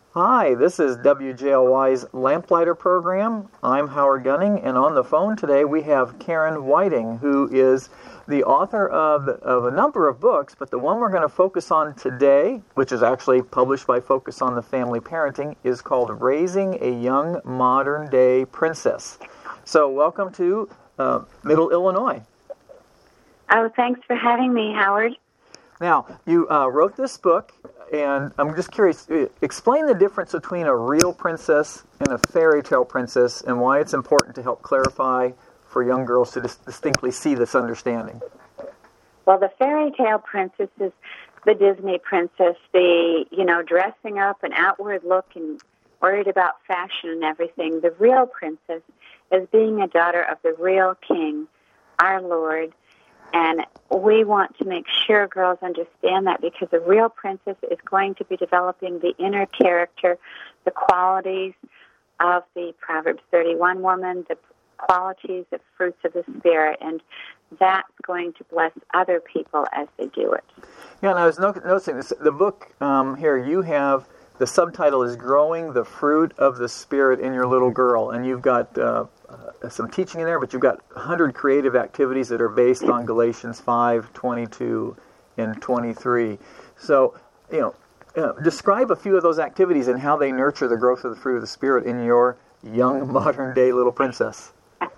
Hi, this is WJLY's Lamplighter program. I'm Howard Gunning, and on the phone today we have Karen Whiting, who is the author of a number of books, but the one we're going to focus on today, which is actually published by Focus on the Family Parenting, is called Raising a Young Modern Day Princess. So welcome to Middle Illinois. Oh, thanks for having me, Howard. Now, you wrote this book, and I'm just curious, explain the difference between a real princess and a fairy tale princess and why it's important to help clarify for young girls to distinctly see this understanding. Well, the fairy tale princess is the Disney princess, the, dressing up an outward look and worried about fashion and everything. The real princess is being a daughter of the real king, our Lord. And we want to make sure girls understand that because a real princess is going to be developing the inner character, the qualities of the Proverbs 31 woman, the qualities of fruits of the Spirit, and that's going to bless other people as they do it. Yeah, and I was noticing this, the book here, you have, the subtitle is Growing the Fruit of the Spirit in Your Little Girl, and you've got some teaching in there, but you've got 100 creative activities that are based on Galatians 5:22 and 23. So, describe a few of those activities and how they nurture the growth of the fruit of the Spirit in your young, modern-day little princess.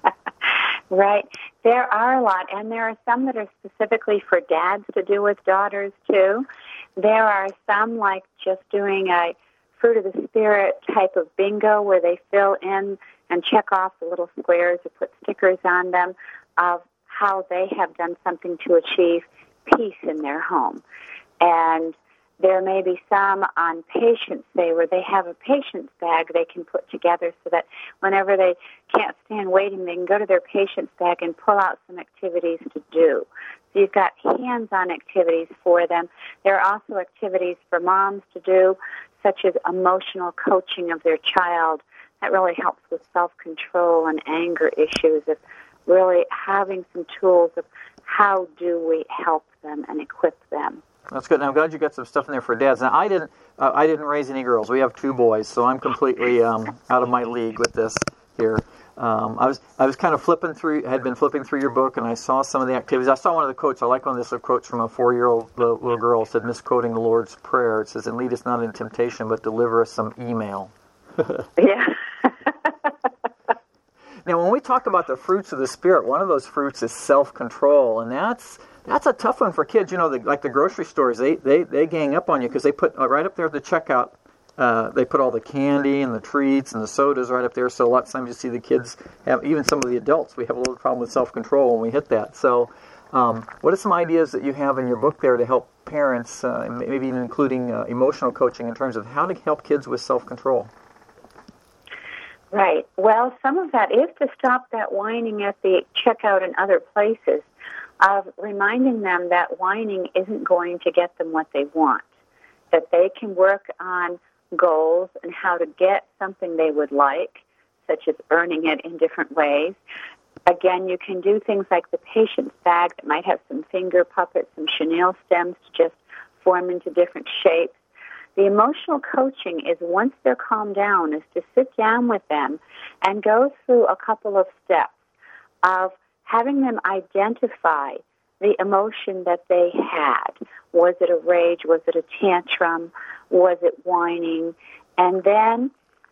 Right. There are a lot, and there are some that are specifically for dads to do with daughters, too. There are some like just doing a fruit of the Spirit type of bingo where they fill in and check off the little squares or put stickers on them of how they have done something to achieve peace in their home. And there may be some on Patience Day where they have a patience bag they can put together so that whenever they can't stand waiting, they can go to their patience bag and pull out some activities to do. So you've got hands-on activities for them. There are also activities for moms to do, such as emotional coaching of their child. That really helps with self-control and anger issues, of really having some tools of how do we help them and equip them. That's good. And I'm glad you got some stuff in there for dads. Now, I didn't raise any girls. We have 2 boys, so I'm completely out of my league with this here. I was kind of had been flipping through your book, and I saw some of the activities. I saw one of the quotes. I like one of the quotes from a 4-year-old little girl. It said, misquoting the Lord's Prayer. It says, "And lead us not into temptation, but deliver us some email." Yeah. Now, when we talk about the fruits of the Spirit, one of those fruits is self-control, and that's a tough one for kids. Like the grocery stores, they gang up on you because they put right up there at the checkout. They put all the candy and the treats and the sodas right up there. So a lot of times you see the kids have, even some of the adults, we have a little problem with self-control when we hit that. So, what are some ideas that you have in your book there to help parents, maybe even including emotional coaching in terms of how to help kids with self-control? Right. Well, some of that is to stop that whining at the checkout and other places, of reminding them that whining isn't going to get them what they want, that they can work on goals and how to get something they would like, such as earning it in different ways. Again, you can do things like the patience bag that might have some finger puppets, some chenille stems to just form into different shapes. The emotional coaching is, once they're calmed down, is to sit down with them and go through a couple of steps of having them identify the emotion that they had. Was it a rage? Was it a tantrum? Was it whining? And then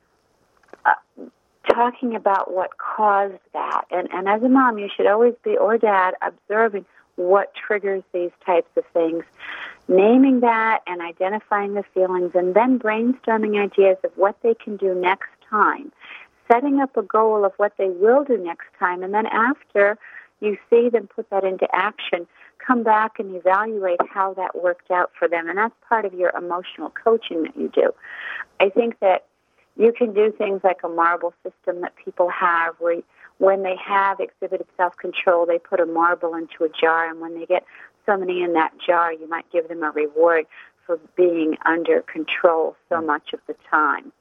talking about what caused that. And as a mom, you should always be, or dad, observing what triggers these types of things, naming that and identifying the feelings, and then brainstorming ideas of what they can do next time, setting up a goal of what they will do next time, and then after you see them put that into action, come back and evaluate how that worked out for them. And that's part of your emotional coaching that you do. I think that you can do things like a marble system that people have where when they have exhibited self-control, they put a marble into a jar, and when they get so many in that jar, you might give them a reward for being under control so much of the time.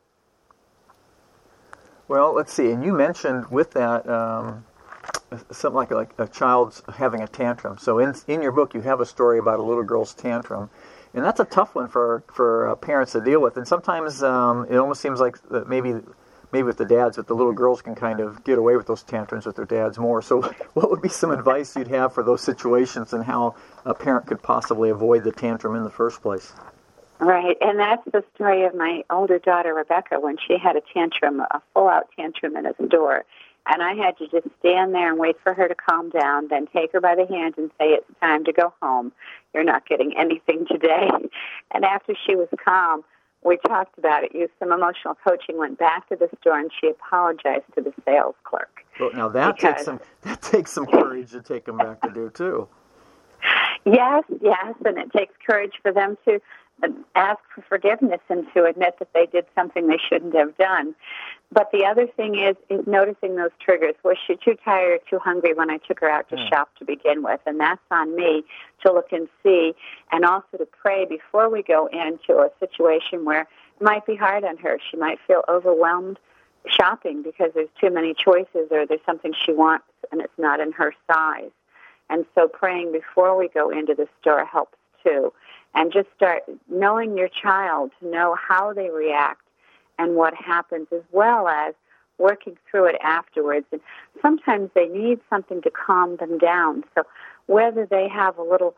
Well, let's see. And you mentioned with that something like a child's having a tantrum. So in your book, you have a story about a little girl's tantrum. And that's a tough one for parents to deal with. And sometimes it almost seems like maybe with the dads, that the little girls can kind of get away with those tantrums with their dads more. So what would be some advice you'd have for those situations and how a parent could possibly avoid the tantrum in the first place? Right, and that's the story of my older daughter, Rebecca, when she had a tantrum, a full-out tantrum in a store. And I had to just stand there and wait for her to calm down, then take her by the hand and say, it's time to go home. You're not getting anything today. And after she was calm, we talked about it, used some emotional coaching, went back to the store, and she apologized to the sales clerk. Well, now that takes some courage to take them back to do, too. Yes, and it takes courage for them to ask for forgiveness and to admit that they did something they shouldn't have done. But the other thing is noticing those triggers. Was she too tired or too hungry when I took her out to shop to begin with? And that's on me to look and see, and also to pray before we go into a situation where it might be hard on her. She might feel overwhelmed shopping because there's too many choices, or there's something she wants and it's not in her size. And so praying before we go into the store helps too. And just start knowing your child, to know how they react and what happens, as well as working through it afterwards. And sometimes they need something to calm them down. So whether they have a little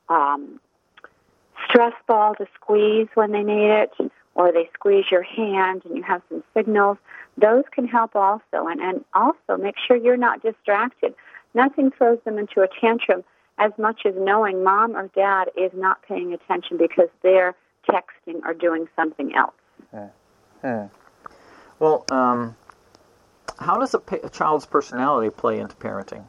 stress ball to squeeze when they need it, or they squeeze your hand and you have some signals, those can help also. And also make sure you're not distracted. Nothing throws them into a tantrum as much as knowing mom or dad is not paying attention because they're texting or doing something else. Well, how does a child's personality play into parenting?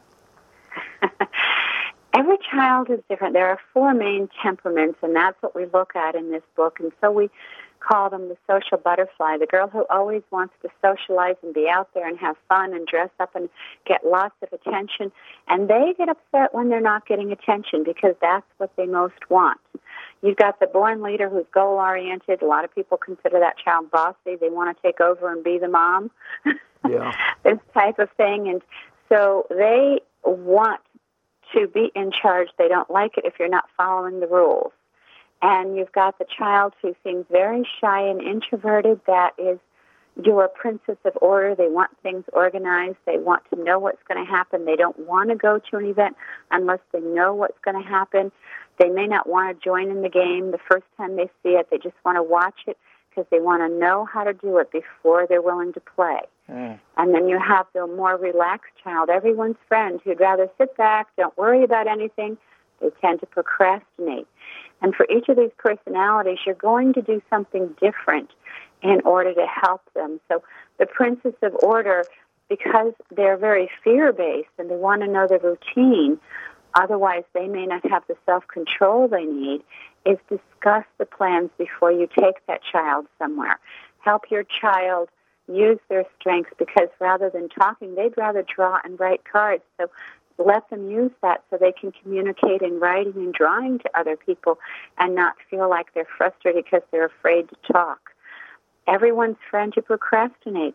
Every child is different. There are 4 main temperaments, and that's what we look at in this book. And so we call them the social butterfly, the girl who always wants to socialize and be out there and have fun and dress up and get lots of attention. And they get upset when they're not getting attention because that's what they most want. You've got the born leader who's goal-oriented. A lot of people consider that child bossy. They want to take over and be the mom. Yeah. This type of thing. And so they want to be in charge. They don't like it if you're not following the rules. And you've got the child who seems very shy and introverted. That is your princess of order. They want things organized. They want to know what's going to happen. They don't want to go to an event unless they know what's going to happen. They may not want to join in the game the first time they see it. They just want to watch it because they want to know how to do it before they're willing to play. And then you have the more relaxed child, everyone's friend, who'd rather sit back, don't worry about anything. They tend to procrastinate. And for each of these personalities, you're going to do something different in order to help them. So the princess of order, because they're very fear-based and they want to know the routine, otherwise they may not have the self-control they need, is discuss the plans before you take that child somewhere. Help your child use their strengths, because rather than talking, they'd rather draw and write cards. So let them use that so they can communicate in writing and drawing to other people and not feel like they're frustrated because they're afraid to talk. Everyone's friend who procrastinates.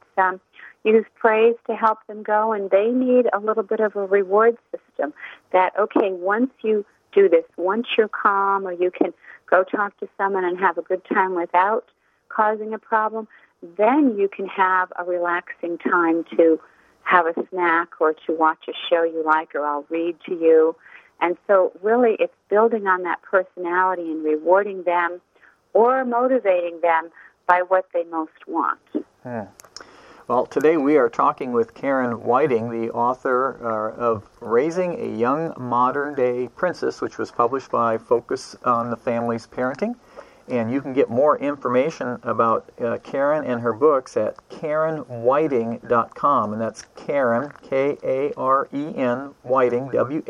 Use praise to help them go, and they need a little bit of a reward system that, okay, once you do this, once you're calm or you can go talk to someone and have a good time without causing a problem, then you can have a relaxing time to have a snack or to watch a show you like, or I'll read to you. And so really it's building on that personality and rewarding them or motivating them by what they most want. Well, today we are talking with Karen Whiting, the author of Raising a Young Modern-Day Princess, which was published by Focus on the Family's Parenting. And you can get more information about Karen and her books at KarenWhiting.com. And that's Karen, K-A-R-E-N, Whiting,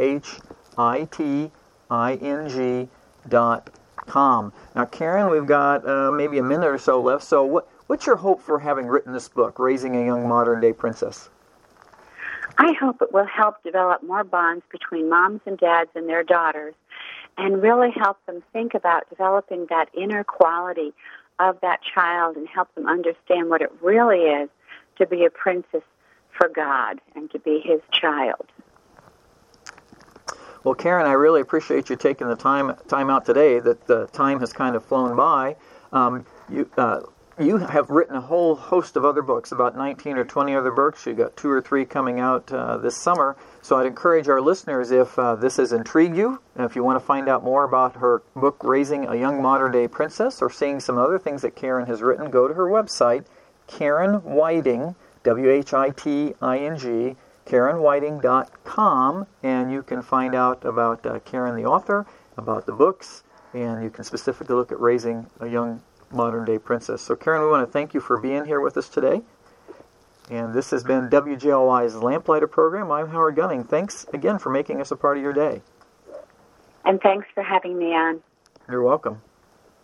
W-H-I-T-I-N-G.com. Now, Karen, we've got maybe a minute or so left. So what's your hope for having written this book, Raising a Young Modern-Day Princess? I hope it will help develop more bonds between moms and dads and their daughters, and really help them think about developing that inner quality of that child and help them understand what it really is to be a princess for God and to be His child. Well, Karen, I really appreciate you taking the time out today. That the time has kind of flown by. You have written a whole host of other books, about 19 or 20 other books. You've got 2 or 3 coming out this summer. So I'd encourage our listeners, if this has intrigued you, and if you want to find out more about her book, Raising a Young Modern-Day Princess, or seeing some other things that Karen has written, go to her website, Karen Whiting, WHITING, KarenWhiting.com, and you can find out about Karen the author, about the books, and you can specifically look at Raising a Young Modern-Day Princess. So Karen, we want to thank you for being here with us today. And this has been WJLY's Lamplighter program. I'm Howard Gunning. Thanks again for making us a part of your day. And thanks for having me on. You're welcome.